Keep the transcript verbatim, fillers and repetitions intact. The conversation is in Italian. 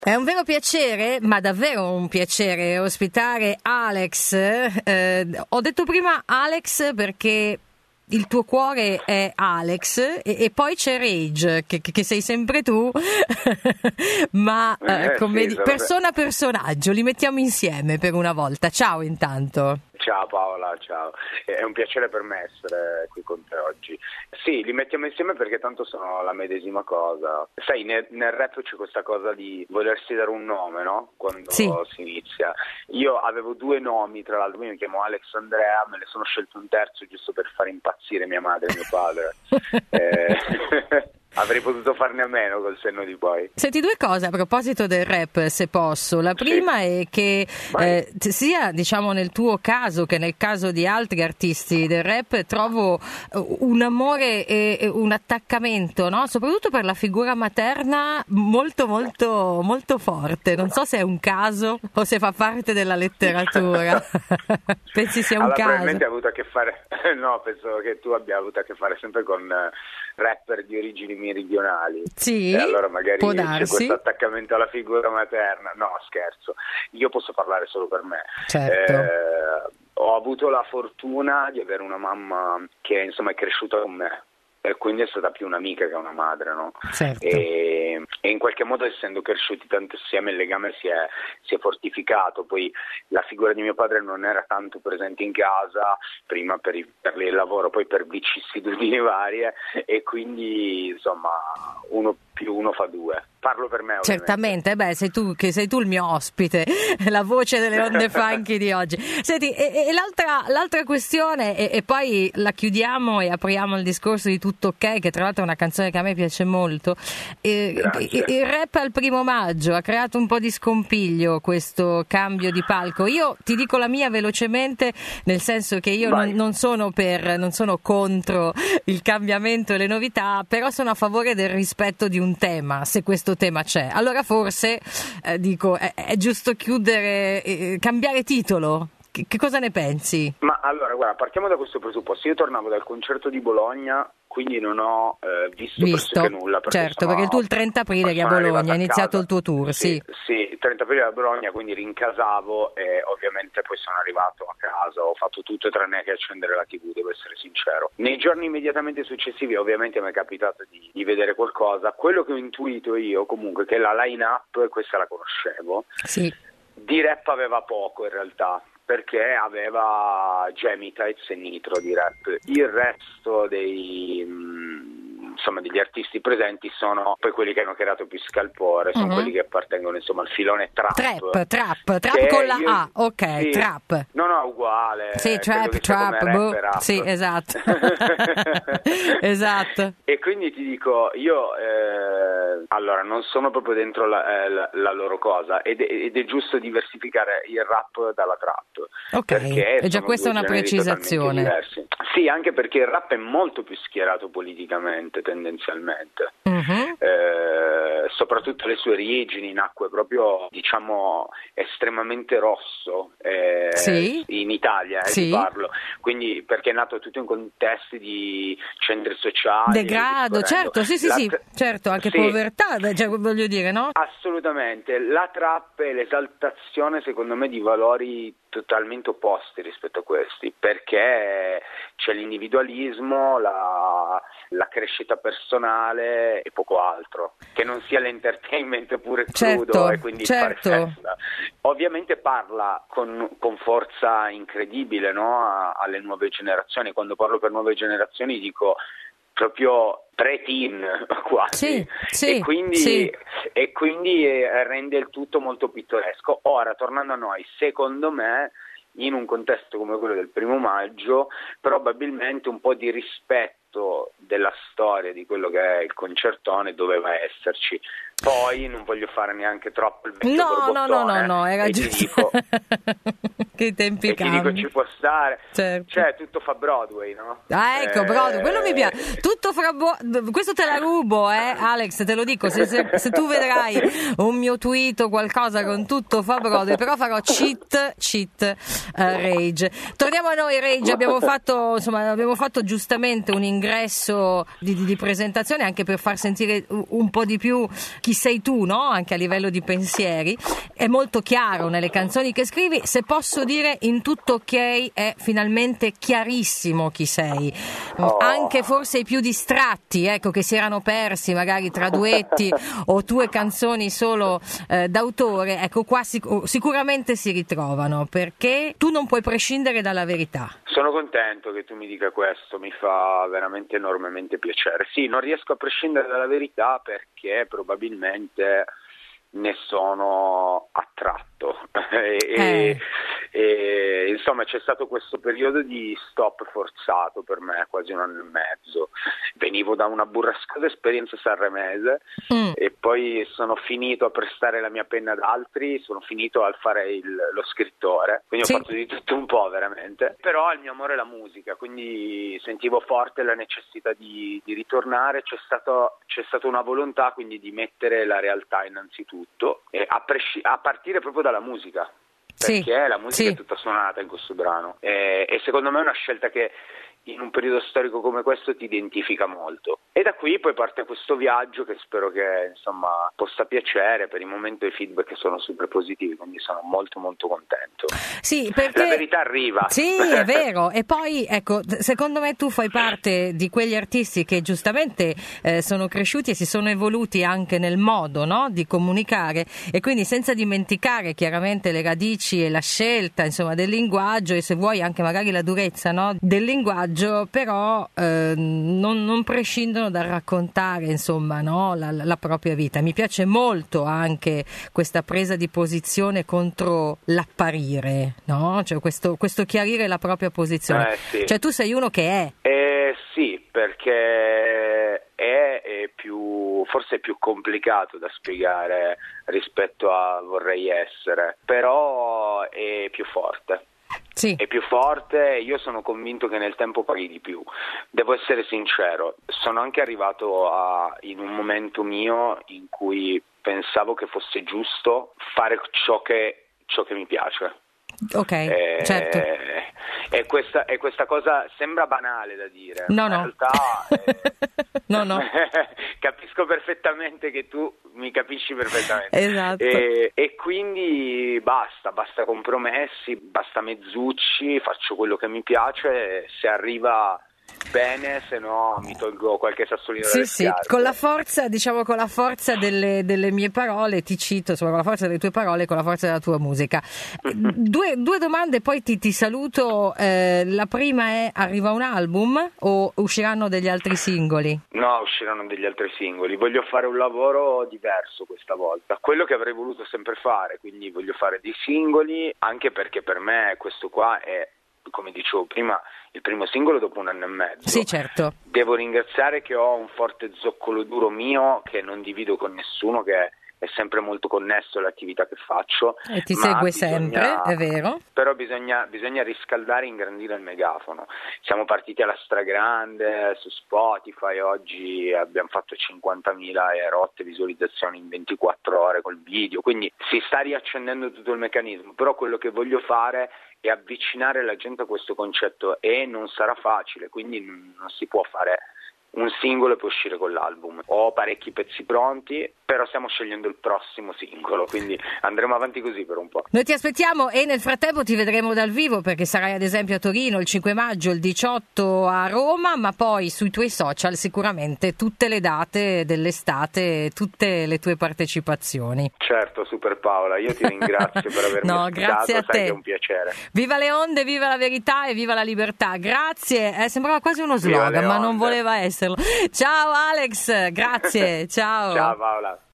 È un vero piacere, ma davvero un piacere ospitare Alex. Eh, ho detto prima Alex perché il tuo cuore è Alex e, e poi c'è Rage, che, che sei sempre tu, ma eh, come sì, di, persona personaggio, li mettiamo insieme per una volta. Ciao intanto. Ciao Paola, ciao. È un piacere per me essere qui con te oggi. Sì, li mettiamo insieme perché tanto sono la medesima cosa. Sai, nel, nel rap c'è questa cosa di volersi dare un nome, no? Quando sì. si inizia. Io avevo due nomi, tra l'altro, io mi chiamo Alex Andrea, me ne sono scelto un terzo giusto per far impazzire mia madre e mio padre. eh... Avrei potuto farne a meno col senno di poi. Senti, due cose a proposito del rap, se posso. La prima sì. è che eh, sia diciamo nel tuo caso che nel caso di altri artisti del rap trovo un amore e un attaccamento, no? Soprattutto per la figura materna molto molto molto forte. Non so se è un caso o se fa parte della letteratura. Pensi sia un allora, caso? Probabilmente ha avuto a che fare no, penso che tu abbia avuto a che fare sempre con rapper di origini meridionali. Sì, e allora magari può c'è darsi. questo attaccamento alla figura materna. No, scherzo, io posso parlare solo per me. Certo. Eh, ho avuto la fortuna di avere una mamma che insomma è cresciuta con me e quindi è stata più un'amica che una madre, no? Certo. E, e in qualche modo, essendo cresciuti tanto insieme, il legame si è, si è fortificato. Poi la figura di mio padre non era tanto presente in casa, prima per, i, per il lavoro, poi per vicissitudini varie, e quindi insomma uno più uno fa due. Parlo per me, ovviamente. Certamente, beh, sei tu che sei tu il mio ospite, la voce delle onde funky di oggi. Senti, e, e l'altra, l'altra questione, e, e poi la chiudiamo e apriamo il discorso di Tutto Ok, che tra l'altro è una canzone che a me piace molto. E, il rap al primo maggio ha creato un po' di scompiglio questo cambio di palco. Io ti dico la mia velocemente, nel senso che io non, non sono per, non sono contro il cambiamento e le novità, però sono a favore del rispetto di un tema, se questo tema c'è. Allora forse eh, dico è, è giusto chiudere, eh, cambiare titolo. Che, che cosa ne pensi? Ma allora guarda, partiamo da questo presupposto. Io tornavo dal concerto di Bologna, quindi non ho eh, visto, visto pressoché nulla. Perché certo, sono, perché tu il trenta aprile che a Bologna hai iniziato il tuo tour, sì. Sì, sì, il trenta aprile a Bologna, quindi rincasavo e ovviamente poi sono arrivato a casa, ho fatto tutto tranne che accendere la tivù, devo essere sincero. Nei giorni immediatamente successivi ovviamente mi è capitato di, di vedere qualcosa. Quello che ho intuito io comunque che la line-up, questa la conoscevo, sì. di rap aveva poco in realtà, perché aveva Jamie Tights e Nitro di rap. Il resto dei mh, insomma degli artisti presenti sono poi quelli che hanno creato più scalpore, sono uh-huh. quelli che appartengono insomma al filone trap. Trap, trap, trap con la io, A, ok, sì, trap. No, no, uguale. Sì, trap, trap, boh. Sì, esatto. Esatto. E quindi ti dico, io eh, allora non sono proprio dentro la, eh, la, la loro cosa ed è, ed è giusto diversificare il rap dalla trap. Ok, è già questa una precisazione. Sì, anche perché il rap è molto più schierato politicamente, tendenzialmente. Uh-huh. Eh, soprattutto le sue origini, nacque proprio, diciamo, estremamente rosso eh, sì. in Italia, eh, sì. ti parlo. Quindi perché è nato tutto in contesti di centri sociali. Degrado, certo, sì, sì, la sì, tra- certo, anche sì. povertà, cioè, voglio dire, no? Assolutamente. La trap è l'esaltazione, secondo me, di valori totalmente opposti rispetto a questi, perché c'è l'individualismo, la, la crescita personale e poco altro, che non sia l'entertainment pure certo, crudo e quindi certo. fare festa. Ovviamente parla con, con forza incredibile, no? a, alle nuove generazioni. Quando parlo per nuove generazioni dico proprio pre-teen quasi, sì, sì, e quindi, sì. e quindi eh, rende il tutto molto pittoresco. Ora, tornando a noi, secondo me, in un contesto come quello del primo maggio, probabilmente un po' di rispetto della storia di quello che è il concertone doveva esserci. Poi non voglio fare neanche troppo il vecchio no, borbottone. No, no, no, no, era e giusto. Ti dico, che i tempi e ti cambiano. dico ci può stare, certo. Cioè tutto fa Broadway, no? Ah, ecco, eh... Broadway, quello mi piace. Tutto fra bo- questo te la rubo, eh, Alex, te lo dico. Se, se, se tu vedrai un mio tweet o qualcosa con tutto fa Broadway, però farò cheat, cheat uh, Rage. Torniamo a noi, Rage. Abbiamo fatto, insomma, abbiamo fatto giustamente un ingresso di, di, di presentazione anche per far sentire un po' di più chi sei tu, no? Anche a livello di pensieri. È molto chiaro nelle canzoni che scrivi. Se posso dire, in Tutto ok è finalmente chiarissimo chi sei. Oh. Anche forse i più distratti, ecco, che si erano persi magari tra duetti o tue canzoni solo eh, d'autore, ecco qua sic- sicuramente si ritrovano, perché tu non puoi prescindere dalla verità. Sono contento che tu mi dica questo, mi fa veramente enormemente piacere. Sì, non riesco a prescindere dalla verità perché probabilmente ne sono attratto e, eh. e insomma c'è stato questo periodo di stop forzato per me, quasi un anno e mezzo. Venivo da una burrascosa esperienza sanremese mm. e poi sono finito a prestare la mia penna ad altri, sono finito a fare il, lo scrittore, quindi sì. Ho fatto di tutto un po' veramente, però il mio amore è la musica, quindi sentivo forte la necessità di, di ritornare, c'è stato, c'è stata una volontà quindi di mettere la realtà innanzitutto e a, presci- a partire proprio dalla musica, perché sì, la musica sì. è tutta suonata in questo brano e, e secondo me è una scelta che in un periodo storico come questo ti identifica molto, e da qui poi parte questo viaggio che spero che insomma possa piacere. Per il momento i feedback sono super positivi, quindi sono molto molto contento. Sì, perché la verità arriva. Sì, è vero. E poi ecco, secondo me tu fai parte di quegli artisti che giustamente eh, sono cresciuti e si sono evoluti anche nel modo, no, di comunicare, e quindi senza dimenticare chiaramente le radici e la scelta insomma del linguaggio, e se vuoi anche magari la durezza, no, del linguaggio, però eh, non, non prescindono dal raccontare insomma, no, la, la propria vita. Mi piace molto anche questa presa di posizione contro l'apparire, no? Cioè questo, questo chiarire la propria posizione. Eh, sì. Cioè tu sei uno che è. Eh, sì, perché è, è più, forse è più complicato da spiegare rispetto a vorrei essere, però è più forte. Sì. È più forte e io sono convinto che nel tempo paghi di più. Devo essere sincero, sono anche arrivato a, in un momento mio in cui pensavo che fosse giusto fare ciò che, ciò che mi piace. Ok, eh, certo. E questa, e questa cosa sembra banale da dire, no, ma no. in realtà eh, no, no. capisco perfettamente che tu mi capisci perfettamente. Esatto. E, e quindi basta, basta compromessi, basta mezzucci, faccio quello che mi piace, se arriva bene, se no mi tolgo qualche sassolino sì, dalle sì, scarpe. Con la forza, diciamo, con la forza delle, delle mie parole, ti cito, insomma, con la forza delle tue parole, con la forza della tua musica. Due, due domande, poi ti, ti saluto. Eh, la prima è: arriva un album o usciranno degli altri singoli? No, usciranno degli altri singoli. Voglio fare un lavoro diverso questa volta, quello che avrei voluto sempre fare, quindi voglio fare dei singoli, anche perché per me questo qua è, come dicevo prima, il primo singolo dopo un anno e mezzo. Sì, certo. Devo ringraziare che ho un forte zoccolo duro mio che non divido con nessuno, che è sempre molto connesso all'attività che faccio. E ti segue bisogna, sempre, è vero. Però bisogna, bisogna riscaldare e ingrandire il megafono. Siamo partiti alla stragrande su Spotify, oggi abbiamo fatto cinquantamila e rotte visualizzazioni in ventiquattro ore col video, quindi si sta riaccendendo tutto il meccanismo, però quello che voglio fare è avvicinare la gente a questo concetto e non sarà facile, quindi non si può fare un singolo e poi uscire con l'album. Ho parecchi pezzi pronti, però stiamo scegliendo il prossimo singolo, quindi andremo avanti così per un po'. Noi ti aspettiamo e nel frattempo ti vedremo dal vivo, perché sarai ad esempio a Torino il cinque maggio, il diciotto a Roma, ma poi sui tuoi social sicuramente tutte le date dell'estate, tutte le tue partecipazioni. Certo, super Paola, io ti ringrazio per avermi no, ospitato, grazie a te. Sai che è un piacere. Viva le onde, viva la verità e viva la libertà. Grazie, eh, sembrava quasi uno slogan, ma non voleva essere. Ciao Alex, grazie, ciao. Ciao Paola.